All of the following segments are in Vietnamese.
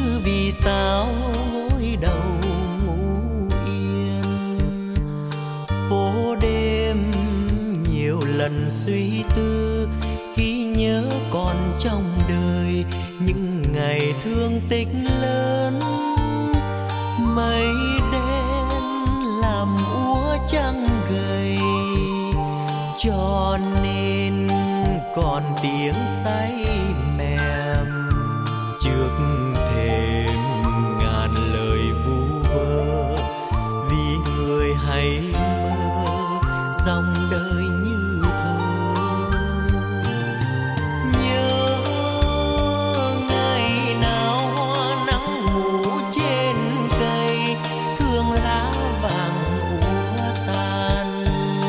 vì sao gối đầu ngủ yên. Phố đêm nhiều lần suy tư khi nhớ còn trong đời những ngày thương tích lớn. Mây đen làm úa trăng gầy, cho nên còn tiếng say mềm trước thềm ngàn lời vu vơ. Vì người hay mơ dòng đời như thơ. Nhớ ngày nào hoa nắng ngủ trên cây, thương lá vàng úa tan.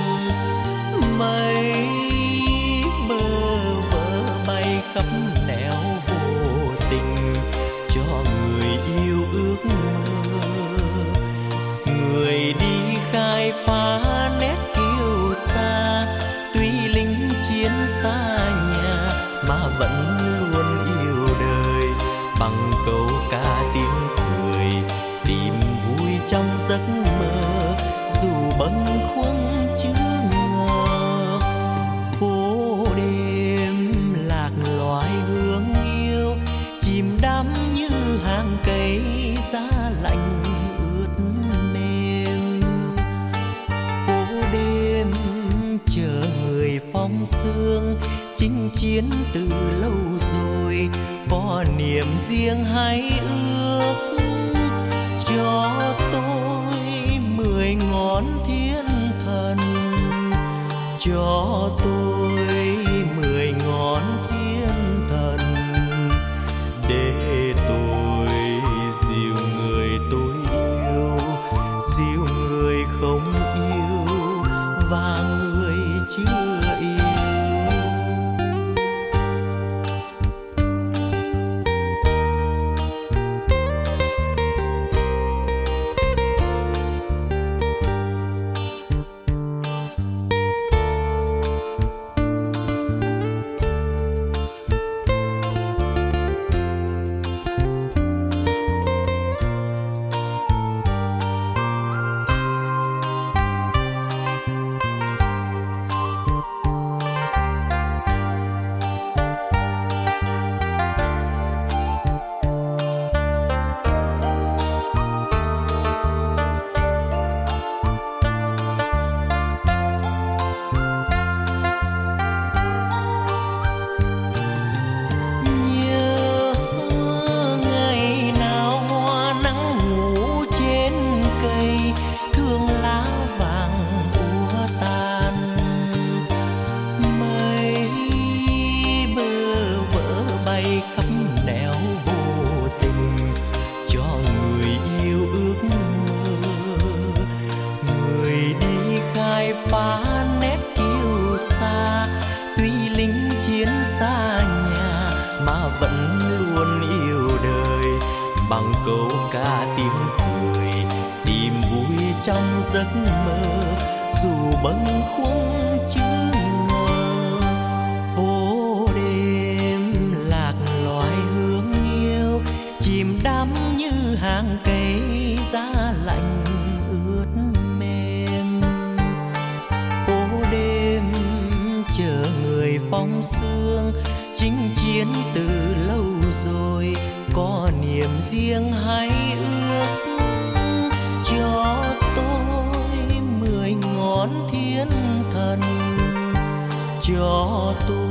Mây bơ vơ bay khắp nẻo vô tình cho người yêu ước mơ. Người đi khai phá nét kiêu sa, tuy lính chiến xa nhà mà vẫn luôn yêu đời. Bằng câu ca tiếng cười tìm vui trong giấc mơ, dù bâng khuâng chứ ngờ. Phố đêm lạc loài hương yêu, chìm đắm như hàng cây giá lạnh ướt mềm. Phố đêm chờ người phong sương, chinh chiến từ lâu rồi, có niềm riêng hay ước. Cho tôi 10 ngón thiên thần, cho tôi 10 ngón thiên thần, để tôi dìu người tôi yêu, dìu người không yêu và người chưa yêu. Phá nét kiêu sa, tuy lính chiến xa nhà mà vẫn luôn yêu đời. Bằng câu ca tiếng cười tìm vui trong giấc mơ, dù bâng khuâng chứ ngờ. Phố đêm lạc loài hương yêu, chìm đắm như hàng cây giá lạnh ướt mềm. Chờ người phong sương, chinh chiến từ lâu rồi, có niềm riêng hay ước. Cho tôi 10 ngón thiên thần, cho tôi